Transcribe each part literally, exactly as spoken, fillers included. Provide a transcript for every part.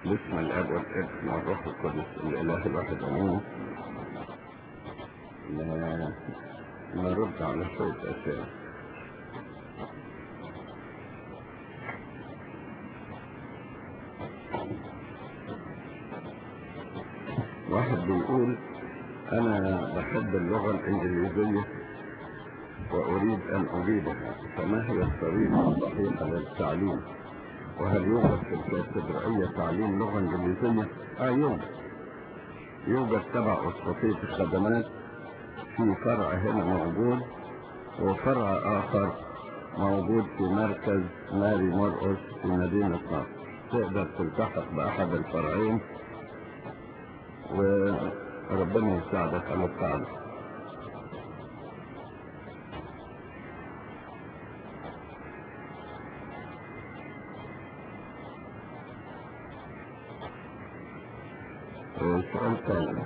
باسم الاب والابن والروح القدس الاله الواحد امين. نرد على شوية اسئله. واحد بيقول انا بحب اللغه الانجليزيه واريد ان اجيدها، فما هي الطريقه الصحيحه للتعليم؟ وهل يوجد في الكاتدرائية تعليم لغة انجليزية؟ اه يوجد يوجد تبع اسقطية الخدمات في فرع هنا موجود، وفرع اخر موجود في مركز ماري مرقس في مدينة نصر. تقدر تلتحق باحد الفرعين وربنا يساعدك على التعلم. سؤال ثاني،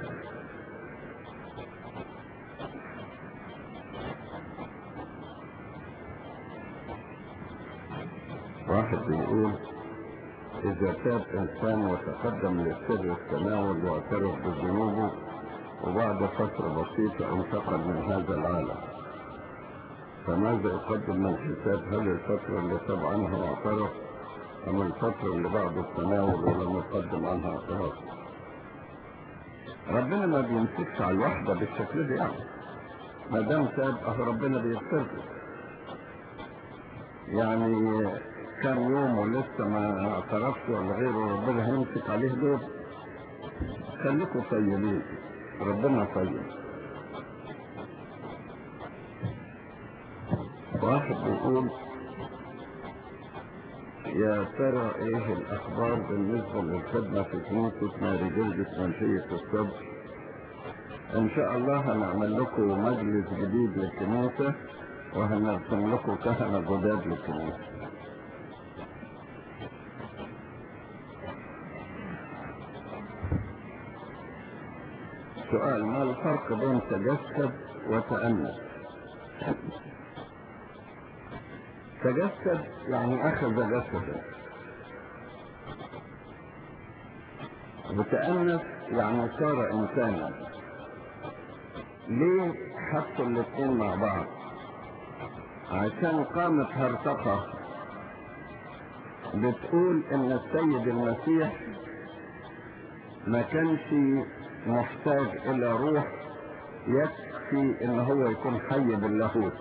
واحد بيقول إذا تاب إنسان وتقدم لسر التناول واعترف بذنوبه وبعد فترة بسيطة انتقل من هذا العالم، فماذا يقدم من حساب؟ هل الفترة اللي تاب عنها واعترف أم الفترة اللي بعد التناول ولم يقدم عنها اعتراف؟ ربنا ما بيمسكش على الوحدة بالشكل ده، يعني ما دام تاب أهو ربنا بيغفر له. يعني كان يوم ولسه ما اعترفش ولا غيره ربنا هيمسك عليه دور؟ خليكوا طيبين، ربنا طيب. واحد بيقول يا ترى ايه الاخبار بالنسبة للخدمة في كنيسة ماري جرجس منشية الصبر؟ ان شاء الله هنعمل لكم مجلس جديد للكنيسة وهنرسم لكم كهنة جداد للكنيسة. سؤال، ما الفرق بين تجسد وتأنس؟ تجسد يعني اخذ جسده، وتأنس يعني صار انسانا. ليه حطوا الاثنين مع بعض؟ عشان قامت هرطقة بتقول ان السيد المسيح ما كانش محتاج الى روح، يكفي ان هو يكون حي باللاهوت.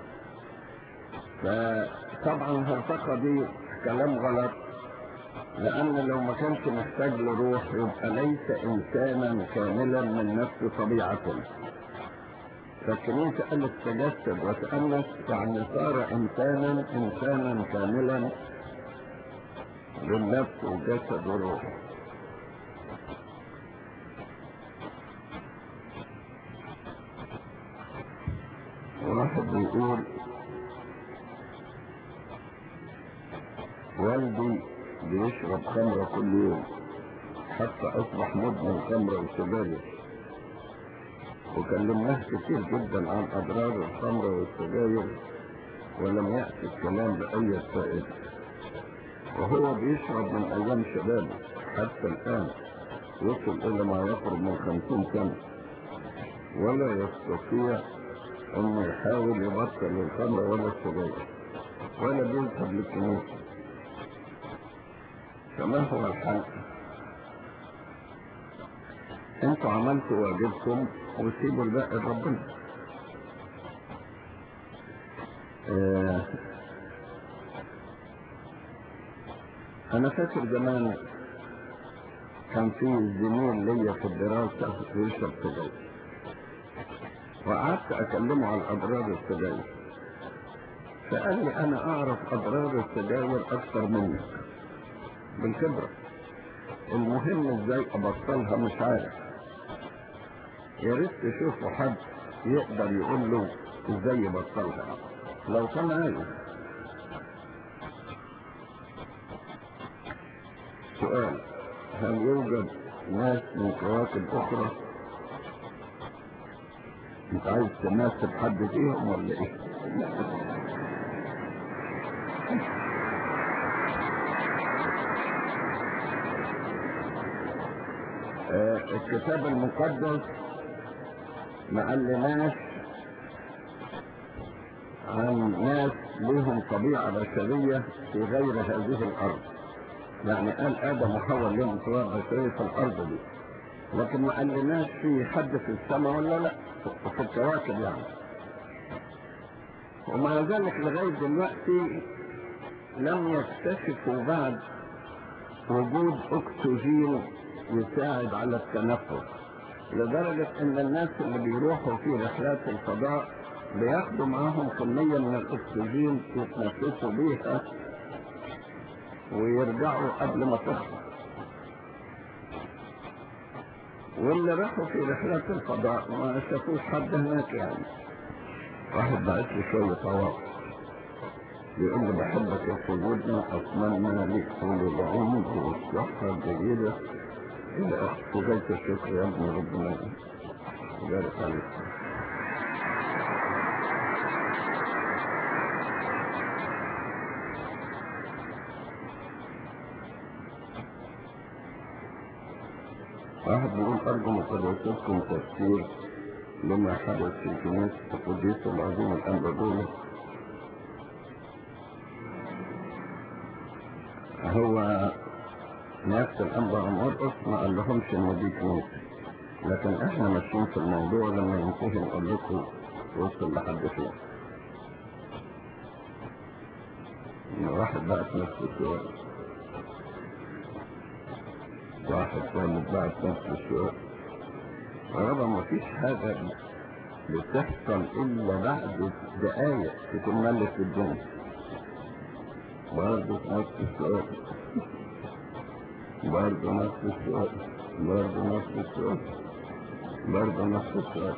فطبعا الهرطقة دي كلام غلط، لان لو ما كانش محتاج لروح يبقى ليس انسانا كاملا من نفس طبيعته. فالكنيسة قالت تجسد وتأنس يعني صار انسانا انسانا كاملا بالنفس والجسد والروح. واحد بيقول والدي بيشرب خمرة كل يوم حتى اصبح مدمن خمرة وسجاير، وكلمناه كتير جدا عن اضرار الخمرة والسجاير ولم يأتي الكلام بأي فائدة، وهو بيشرب من ايام شبابه حتى الان، وصل الى ما يقرب من خمسين سنة ولا يستطيع انه يحاول يبطل الخمر ولا السجاير ولا بيذهب للكنيسة. فما هو الحل؟ انتوا عملتوا واجبكم وسيبوا الباقي لربنا. اه انا فاكر زمان كان في زميل ليا في الدراسة بيشرب سجاير، وقعدت اكلمه عن اضرار السجاير، فقال لي انا اعرف اضرار السجاير اكثر منك بالخبرة، المهم ازاي ابطلها مش عارف. يا ريت تشوفوا حد يقدر يقول له ازاي يبطلها لو كان عايز. سؤال، هل يوجد ناس من كواكب اخرى؟ انت عايز تناسب حد فيهم ولا ايه؟ آه الكتاب المقدس ما قالناش عن ناس لهم طبيعة بشرية في غير هذه الأرض، يعني قال آدم وحواء لهم طبيعة بشرية في الأرض دي، لكن ما قالناش في حد في السماء ولا لا، في الكواكب يعني. ومع ذلك لغاية دلوقتي لم يكتشفوا بعد وجود أكسجين يساعد على التنفس، لدرجة ان الناس اللي بيروحوا في رحلات الفضاء بياخدوا معاهم كمية من الاكسجين يتنفسوا بيها ويرجعوا قبل ما تخلص. واللي راحوا في رحلات الفضاء ما شافوش حد هناك يعني. واحد بعت لي شوية طواف بيقول لي بحبك يا سيدنا، اتمنى ليك طول العمر والصحة الجيدة الى اخر جيت الشكر يا ابن ربنا يبارك عليك. واحد بيقول ارجو مقدساتكم تفسير لما حدث في كنيسة القديس العظيم الأنبابولي. هو نفس الأنبا مرقس ما قال لهمش إن دي كنيسة، لكن إحنا ماشيين في الموضوع لما ينتهي نقول لكم وصل لحد فين. واحد بعت نفس السؤال، واحد ثالث بعت نفس السؤال. طبعا ما فيش حاجة بتحصل إلا بعد دقايق تكون ملت الدنيا. برضه نفس السؤال، برضه نفس السؤال، برضه نفس السؤال، برضه نفس السؤال.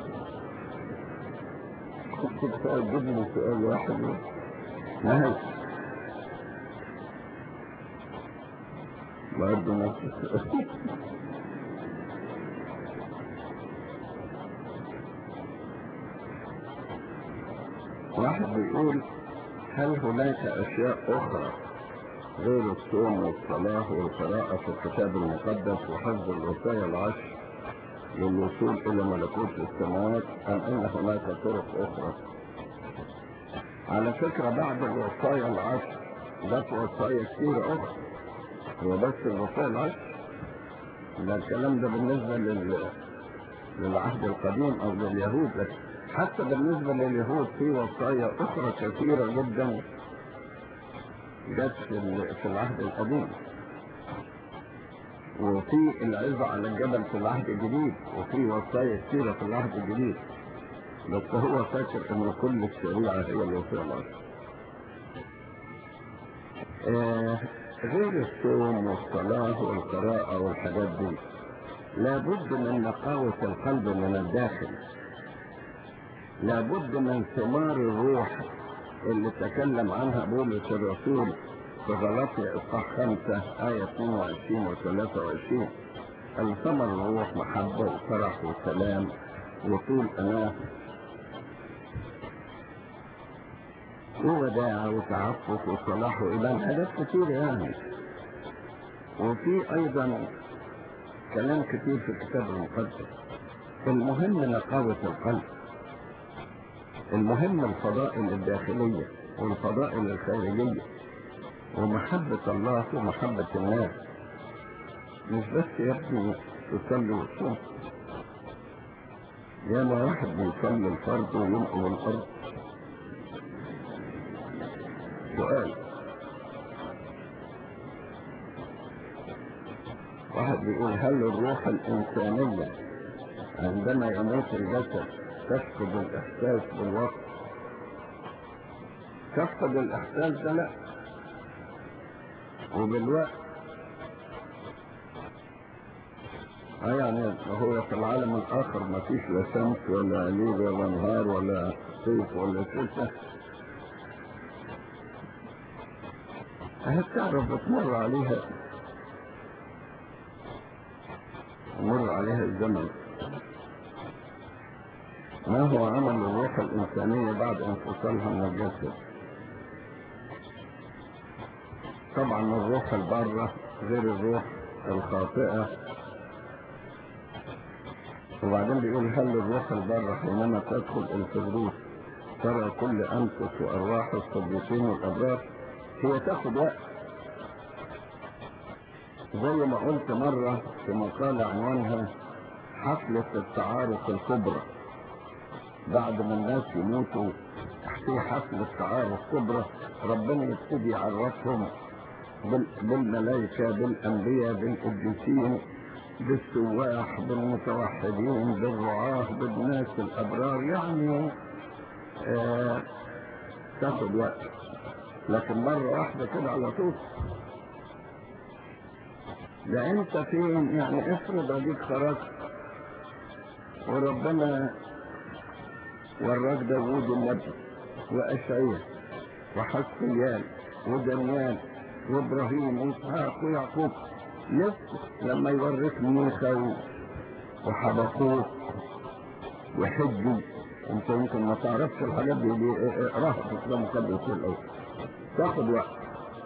كنت بتعجبني سؤال واحد نهاية، برضه نفس السؤال. واحد بيقول هل هناك أشياء أخرى غير الصوم والصلاة والقراءة في الكتاب المقدس وحفظ الوصايا العشر للوصول إلى ملكوت السماوات، أم أن هناك طرق أخرى؟ على فكرة بعد الوصايا العشر جت وصايا كثيرة أخرى، هو بس الوصايا العشر ده الكلام ده بالنسبة لل... للعهد القديم أو لليهود، لكن حتى بالنسبة لليهود في وصايا أخرى كثيرة جدا جت في العهد القديم، وفي العظة على الجبل في العهد الجديد، وفي وصايا كثيرة في العهد الجديد، بس هو فاكر ان كل الشريعة هي الوصايا العشر. آه غير الصوم والصلاة والقراءة والحاجات دي لابد من نقاوة القلب من الداخل، لابد من ثمار الروح اللي تكلم عنها بولس الرسول في غلاطيا اصحاح خمسة آية اثنين وعشرين و ثلاثة وعشرين. الثمر الروح محبة وفرح وسلام وطول أناة ووداع وتعفف وصلاح وإيمان، حاجات كتير يعني. وفي أيضا كلام كتير في الكتاب المقدس. المهم نقاوة القلب، المهم الفضائل الداخلية والفضائل الخارجية ومحبة الله ومحبة الناس، مش بس يا ابني تصلي وتصوم. ياما واحد بيصلي الفرض وينقل الأرض. سؤال، واحد بيقول هل الروح الإنسانية عندما يموت الجسد تفقد الإحساس بالوقت؟ تفقد الإحساس ده لا، وبالوقت اه يعني هو في العالم الآخر ما فيش لا شمس ولا ليل ولا نهار ولا صيف ولا شتاء، هتعرف بتمر عليها مر عليها الزمن. ما هو عمل الروح الإنسانية بعد انفصالها من الجسد؟ طبعا الروح البارة غير الروح الخاطئة وبعدين بيقول هل الروح البر حينما تدخل الفردوس ترى كل أنفس وأرواح الصديقين والأبرار؟ هي تاخد وقت، زي ما قلت مرة في مقالة عنوانها حفلة التعارف الكبرى. بعد ما الناس يموتوا في حفلة تعارف كبرى، ربنا يبتدي يعرفهم بالملائكة، بالأنبياء، بالقديسين، بالسواح، بالمتوحدين، بالرعاة، بالناس الأبرار. يعني آه تاخد وقت، لكن مرة واحدة كده على طول. ده انت فين؟ يعني افرض اديك خرجت وربنا وراك داوود النبي واشعياء وحسقيال ودانيال وابراهيم واسحاق ويعقوب، لسه لما يوريك ميخا وحبقوق وحجي، انت يمكن ما تعرفش الحاجات دي، دي اقراها في الكتاب المقدس الاول، تاخد وقت.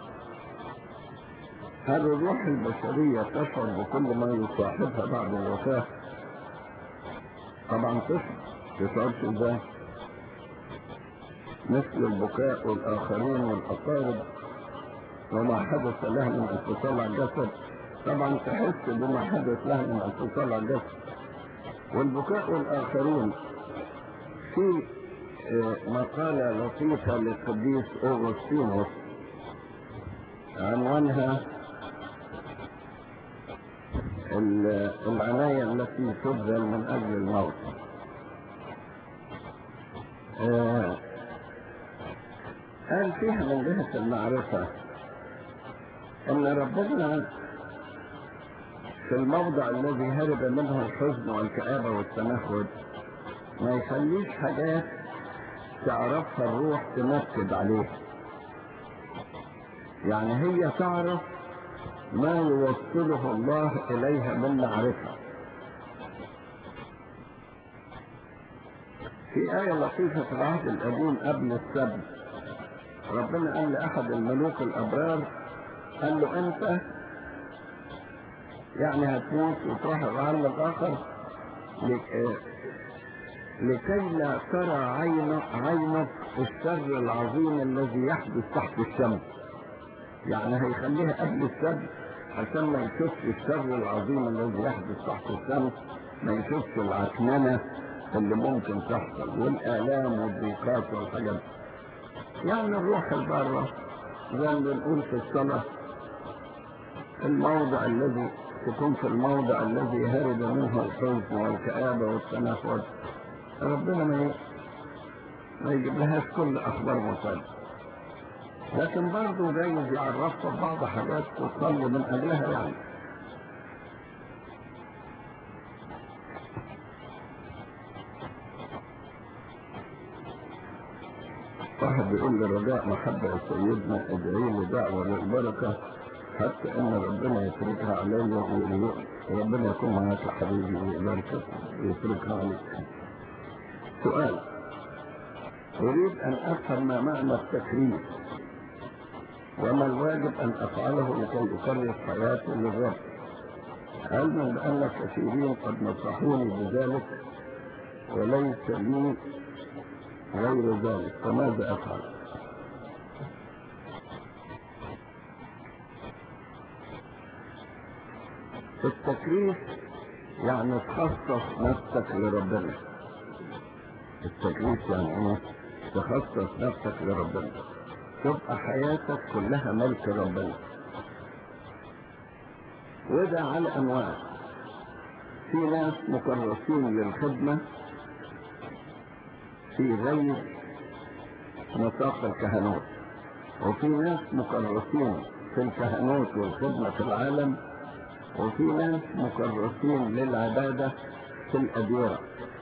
هل الروح البشرية تشعر بكل ما يصاحبها بعد الوفاة؟ طبعا تشعر. تشعرش ازاي؟ مثل البكاء والآخرين والأقارب وما حدث لها من انفصال عن الجسد. طبعا تحس بما حدث لها من انفصال عن الجسد. والبكاء والآخرين في مقالة لطيفة للقديس أوغسطينوس عنوانها العناية التي تبذل من أجل الموت. آه قال فيها من جهة المعرفة أن ربنا في الموضع الذي هرب منه الحزن والكآبة والتنهد ما يخليش حاجات تعرفها الروح تنكد عليها. يعني هي تعرف ما يوصله الله إليها من معرفة. في آية لطيفة في العهد القديم قبل السبت، ربنا قال لأحد الملوك الأبرار، قال له أنت يعني هتموت وتروح العالم الآخر لكي لا ترى عينك عينك الشر العظيم الذي يحدث تحت الشمس. يعني هيخليها قبل السبت عشان ما يشوفش الشر العظيم الذي يحدث تحت الشمس، ما يشوفش العكننة اللي ممكن تحصل والآلام والضيقات والحاجات. يعني الروح البارة زي ما بنقول في الصلاة، الموضع الذي تكون في الموضع الذي هرب منه الحزن والكآبة والتنهد، ربنا ما ما يجيب لهاش كل أخبار مساعدة، لكن برضه جايز يعرفها بعض حاجات تصلي من أجلها. يعني واحد بيقول لي رجاء محبة يا سيدنا ادعي لي دعوة للبركة حتى ان ربنا يفرجها علي، وربنا يكون معاك يا حبيبي ويبارك ويفرجها عليك. سؤال: اريد ان افهم ما معنى التكريس وما الواجب ان افعله لكي اكرس حياتي للرب، علما بان كثيرين قد نصحوني بذلك وليس لي غير ذلك، فماذا افعل؟ التكريس يعني تخصص نفسك لربنا. التكريس يعني ايه؟ تخصص نفسك لربنا، تبقى حياتك كلها ملك ربنا. وده على انواع. في ناس مكرسين للخدمة في غير نطاق الكهنوت، وفي ناس مكرسين في الكهنوت والخدمة في العالم، وفي ناس مكرسين للعبادة في الأديرة.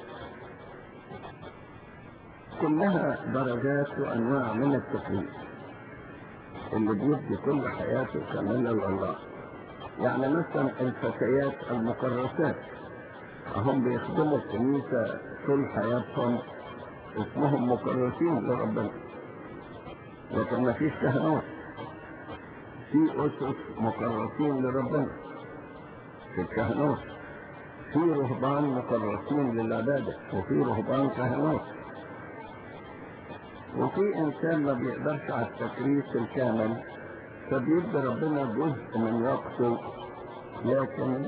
كلها درجات وأنواع من التكليف اللي بيدي كل حياته كاملة لله. يعني مثلا الفتيات المكرسات هم بيخدموا الكنيسة طول حياتهم، اسمهم مكرسين لربنا، لكن ما فيش كهنوت. في أسس مكرسين لربنا في الكهنوت، في رهبان مكرسين للعبادة، وفي رهبان كهنوت، وفي إنسان ما بيقدرش على التكريس الكامل فبيدي ربنا جزء من وقته، لكن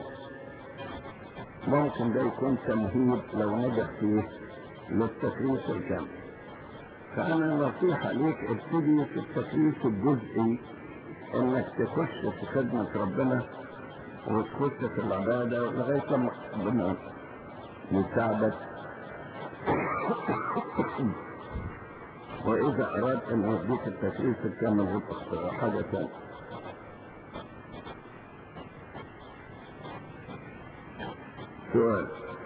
ممكن ده يكون تمهيد لو نجح فيه للتكريس الكامل. فأنا نصيحة ليك ابتدي في التكريس الجزئي، انك تخش في خدمة ربنا وتخش في العبادة لغاية لما ربنا يساعدك. وإذا أراد أن يديك التكليف الكامل وتختار حاجة ثانية. سؤال: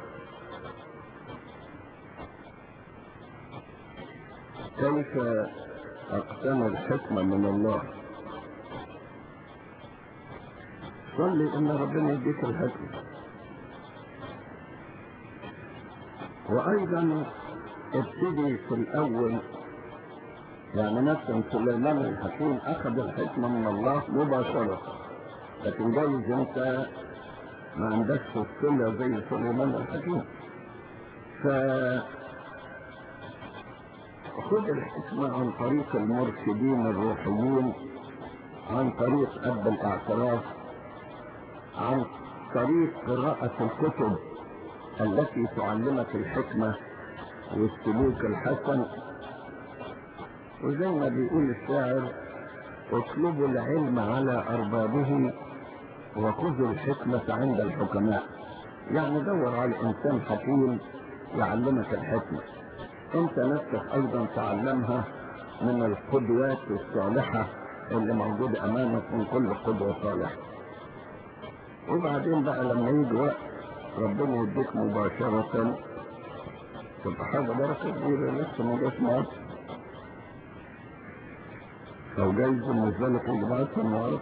كيف أقتنع الحكمة من الله؟ صلي إن ربنا يديك الحكمة. وأيضا ابتدي في الأول، يعني مثلا سليمان الحكيم أخذ الحكمة من الله مباشرة، لكن جايز أنت ما عندكش الصلة زي سليمان الحكيم، فخذ الحكمة عن طريق المرشدين الروحيين، عن طريق أب الاعتراف، عن طريق قراءة الكتب التي تعلمك الحكمة والسلوك الحسن. وزي ما بيقول الشاعر: اطلبوا العلم على أربابه وخذوا الحكمة عند الحكماء. يعني دور على إنسان حكيم يعلمك الحكمة. انت نفسك أيضا تعلمها من القدوات الصالحة اللي موجودة أمامك، من كل قدوة صالحة. وبعدين بقى لما يجي وقت ربنا يديك مباشرة تبقى حاجة بركة كبيرة لسه ما جاش معاك، أو جايز بالنسبة لك اللي بعتها النهارده.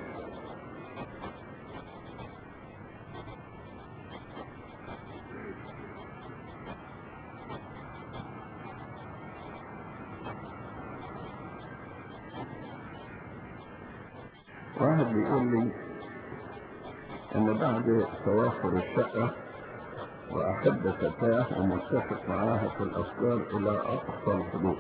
واحد بيقول لي إن بعد توافر الشقة وأحب فتاة ومتفق معاها في الأفكار إلى أقصى الحدود،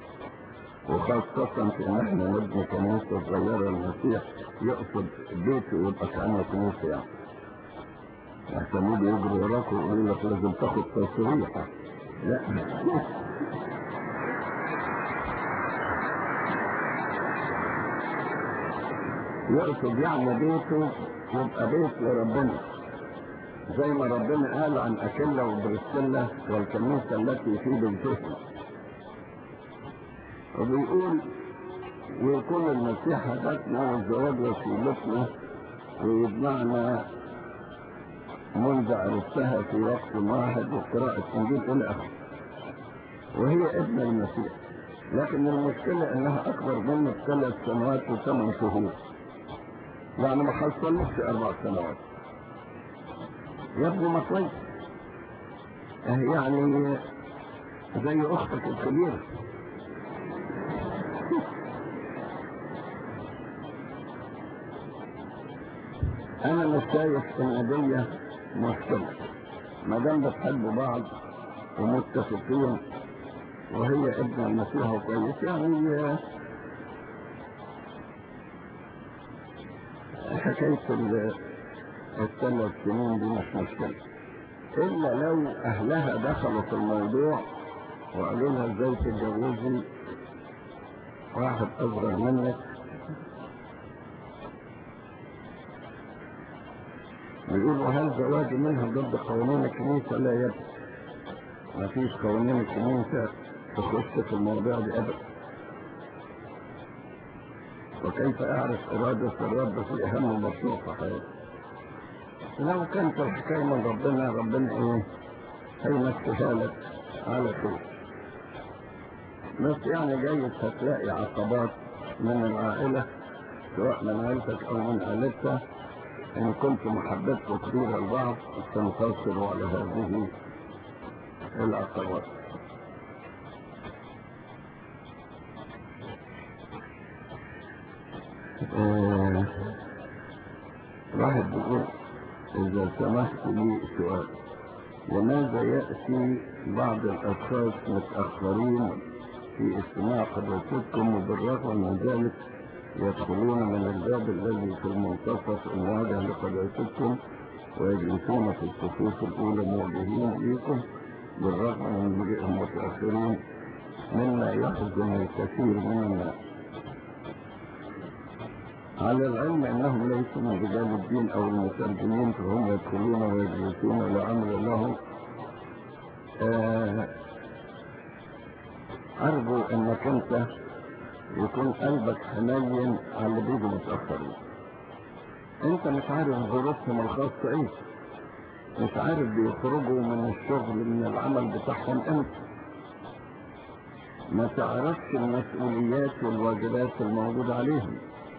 وخاصة في إن إحنا نبني كنيسة صغيرة للمسيح، يقصد بيته ويبقى كأنه كنيسة يعني. عشان يجي يجري وراك ويقول لك لازم تاخد تصريحة. لا يقصد يعني بيته يبقى بيت لربنا، زي ما ربنا قال عن أكيلا وبرسكيلا والكنيسة التي في بيتهم. وبيقول: ويكون المسيح هدفنا والزواج وسيلتنا ويجمعنا منذ عرفتها في وقت واحد وقراءة إنجيل إلى آخره. وهي ابن المسيح، لكن المشكلة إنها أكبر منه بثلاث سنوات وثمان شهور، يعني ما حصلتش أربع سنوات. يا ابني ما كويس، يعني زي أختك الكبيرة. أنا مش شايف إن دي مشكلة، ما دام بتحبوا بعض ومتفقين وهي ابن المسيح وكويس، يعني حكاية الثلاث سنين دي مش مشكلة، إلا لو أهلها دخلوا في الموضوع وقالوا لها إزاي تتجوزي واحد أصغر منك. بيقولوا: هل زواجي منها ضد قوانين الكنيسة؟ لا يا ابني، ما فيش قوانين الكنيسة تخش في الموضوع دي أبدا. وكيف أعرف إرادة الرب في أهم مشروع في حياتي؟ لو كانت الحكاية من ربنا، ربنا إيه هيمشيها لك على خير. بس يعني جايز هتلاقي عقبات من العائلة، سواء من عائلتك أو من عائلتها، إن كنت محبتك كبيرة لبعض تنتصروا على هذه العقبات. آه واحد بيقول: إذا سمحت لي سؤال، لماذا يأتي بعض الأشخاص متأخرين في استماع حضرتكم وبالرغم من ذلك يدخلون من الباب الذي في المنتصف المواجه لحضرتكم ويجلسون في الصفوف الأولى موجهين إليكم بالرغم من مجيئهم متأخرين، مما يحزن الكثير من الناس، على العلم أنهم ليسوا من رجال الدين أو المترجمين، فهم يدخلون ويجلسون لا أمر لهم. آه أرجو أنك أنت يكون قلبك حنين على اللي بيجوا متأخرين. أنت مش عارف ظروفهم الخاصة إيه، مش عارف بيخرجوا من الشغل من العمل بتاعهم امتى، ما تعرفش المسؤوليات والواجبات الموجودة عليهم.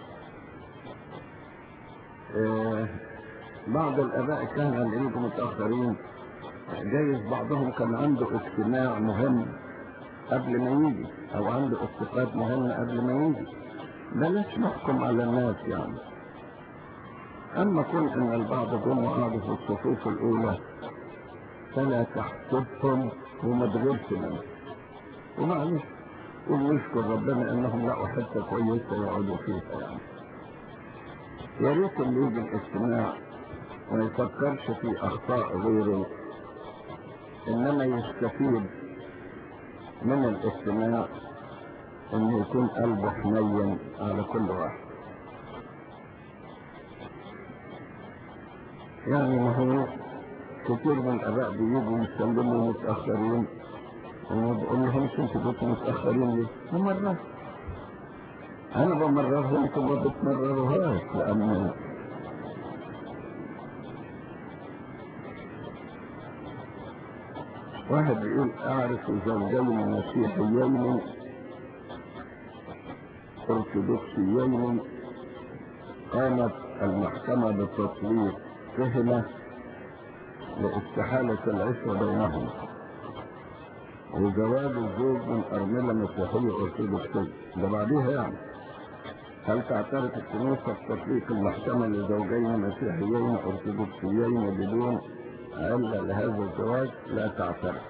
آه بعض الآباء كانوا اللي يجوا متأخرين جايز بعضهم كان عنده اجتماع مهم قبل ما يجي أو عنده افتقاد مهمة قبل ما يجي. بلاش نحكم على الناس يعني. أما كون أن البعض جم وقعدوا في الصفوف الأولى فلا تحسبهم وما تغيرش منهم، ومعلش ونشكر ربنا أنهم لقوا حتة كويسة يقعدوا فيها يعني. يا ريت اللي يجي الاجتماع ما يفكرش في أخطاء غيره، إنما يستفيد من الاجتماع إنه يكون قلبه حنين على كل واحد. يعني ما هو كتير من الآباء بيجوا يسلموا متأخرين وما بقول لهم انتوا كنتوا متأخرين ليه؟ بمرة أنا بمررها انتوا ما بتمرروهاش، لأن واحد بيقول أعرف زوجين مسيحيين أرثوذكسيين قامت المحكمة بتطليق فهمة لاستحالة العشرة بينهم وزواج الزوج من أرملة مسيحية أرثوذكسية. ده بعديها يعني هل تعترف الكنيسة بتطليق المحكمة لزوجين مسيحيين أرثوذكسيين بدون علة لهذا الزواج؟ لا تعترف.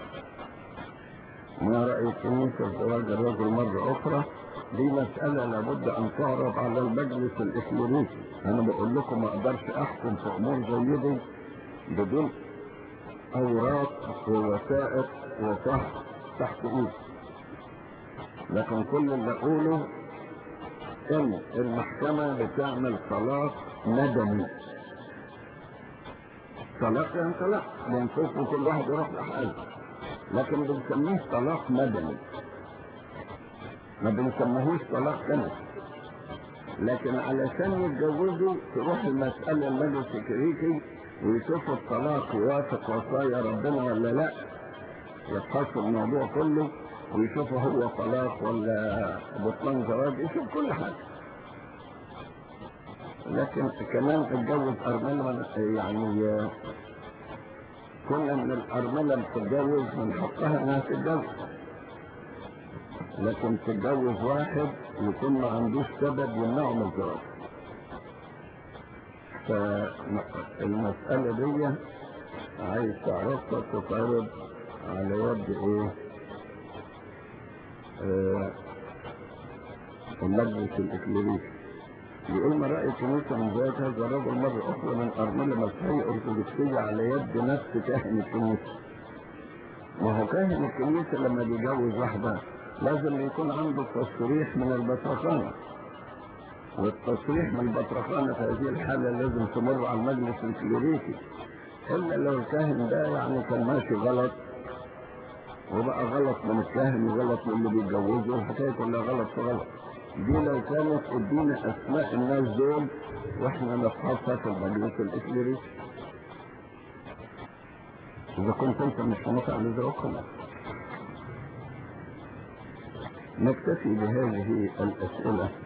ما رأي الكنيسة في زواج الرجل مرة أخرى؟ دي مسألة لابد أن تعرض على المجلس الإكليريكي. أنا بقول لكم ما أقدرش أحكم في أمور زي دي بدون أوراق ووثائق وصح تحت إيدي، لكن كل اللي أقوله إن المحكمة بتعمل طلاق مدني. طلاق يعني طلاق بنشوف كل واحد يروح لحاله، لكن بنسميه طلاق مدني، ما بنسميهوش طلاق كنسي. لكن علشان يتجوزوا تروح المسألة المجلس الكريكي ويشوفوا الطلاق يوافق وصايا ربنا ولا لا، يفحصوا الموضوع كله ويشوفوا هو طلاق ولا بطلان زواج، يشوف كل حاجة. لكن كمان اتجوز أرملة يعني كل من الأرملة بتتجوز من حقها انها تتجوز، لكن تتجوز واحد يكون ما عندوش سبب يمنعه من الزواج. فالمسألة دي عايز تعرفها تتعرض على يد ايه آه المجلس الإكليريكي. يقول ما رأي الكنيسة من زواج هذا الرجل مرة أخرى من أرملة مسيحية أرثوذكسية على يد نفس كاهن الكنيسة؟ ما هو كاهن الكنيسة لما بيجوز واحدة لازم يكون عنده تصريح من البطرخانة، والتصريح من البطرخانة في هذه الحالة لازم تمر على المجلس الكليريكي، إلا لو الكاهن ده يعني كان ماشي غلط وبقى غلط من الكاهن وغلط من اللي بيتجوزه والحكاية كلها غلط في غلط. دي لو كانت ادينا أسماء الناس دول واحنا نفحصها في المجلس الإكليريكي. إذا كنت أنت مش موافق على ذوقهم. نكتفي بهذه الأسئلة